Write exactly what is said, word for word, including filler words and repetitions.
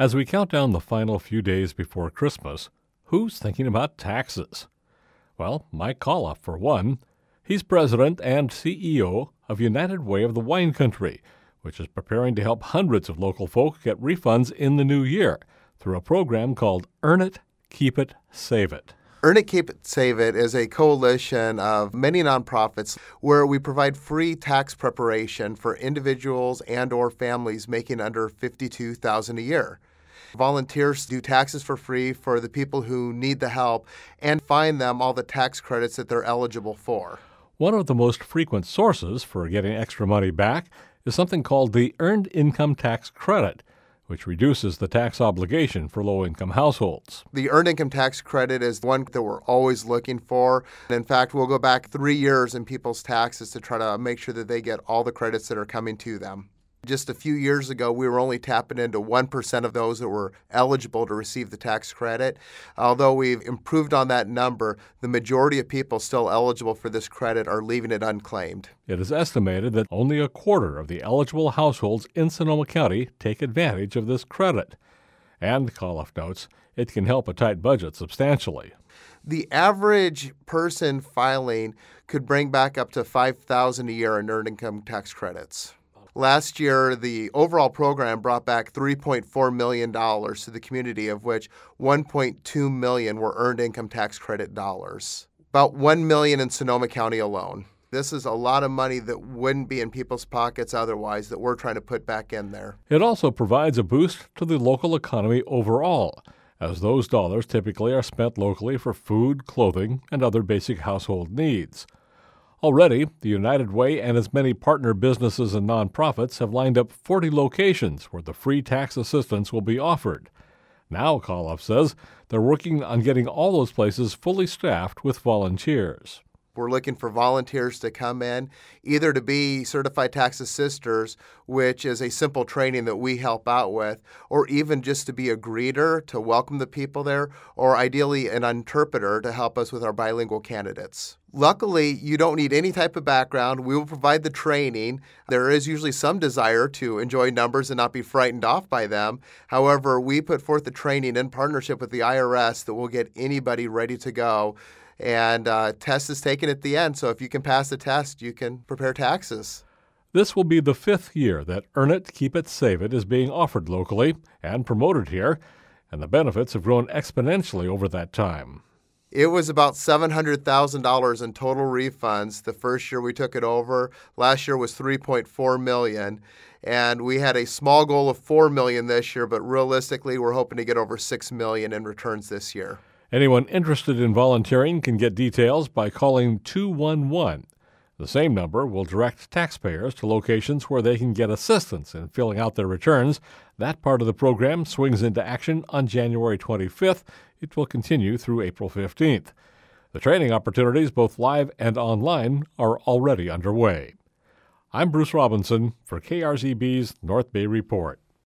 As we count down the final few days before Christmas, who's thinking about taxes? Well, Mike Koloff, for one. He's president and C E O of United Way of the Wine Country, which is preparing to help hundreds of local folk get refunds in the new year through a program called Earn It, Keep It, Save It. Earn It, Keep It, Save It is a coalition of many nonprofits where we provide free tax preparation for individuals and or families making under fifty-two thousand dollars a year. Volunteers do taxes for free for the people who need the help and find them all the tax credits that they're eligible for. One of the most frequent sources for getting extra money back is something called the Earned Income Tax Credit, which reduces the tax obligation for low-income households. The Earned Income Tax Credit is one that we're always looking for. In fact, we'll go back three years in people's taxes to try to make sure that they get all the credits that are coming to them. Just a few years ago, we were only tapping into one percent of those that were eligible to receive the tax credit. Although we've improved on that number, the majority of people still eligible for this credit are leaving it unclaimed. It is estimated that only a quarter of the eligible households in Sonoma County take advantage of this credit. And, Koloff notes, it can help a tight budget substantially. The average person filing could bring back up to five thousand dollars a year in earned income tax credits. Last year, the overall program brought back three point four million dollars to the community, of which one point two million dollars were earned income tax credit dollars. About one million dollars in Sonoma County alone. This is a lot of money that wouldn't be in people's pockets otherwise that we're trying to put back in there. It also provides a boost to the local economy overall, as those dollars typically are spent locally for food, clothing, and other basic household needs. Already, the United Way and its many partner businesses and nonprofits have lined up forty locations where the free tax assistance will be offered. Now, Koloff says, they're working on getting all those places fully staffed with volunteers. We're looking for volunteers to come in, either to be certified tax assisters, which is a simple training that we help out with, or even just to be a greeter to welcome the people there, or ideally an interpreter to help us with our bilingual candidates. Luckily, you don't need any type of background. We will provide the training. There is usually some desire to enjoy numbers and not be frightened off by them. However, we put forth the training in partnership with the I R S that will get anybody ready to go. And uh, test is taken at the end, so if you can pass the test, you can prepare taxes. This will be the fifth year that Earn It, Keep It, Save It is being offered locally and promoted here, and the benefits have grown exponentially over that time. It was about seven hundred thousand dollars in total refunds the first year we took it over. Last year was three point four million dollars, and we had a small goal of four million dollars this year, but realistically, we're hoping to get over six million dollars in returns this year. Anyone interested in volunteering can get details by calling two one one. The same number will direct taxpayers to locations where they can get assistance in filling out their returns. That part of the program swings into action on January twenty-fifth. It will continue through April fifteenth. The training opportunities, both live and online, are already underway. I'm Bruce Robinson for K R Z B's North Bay Report.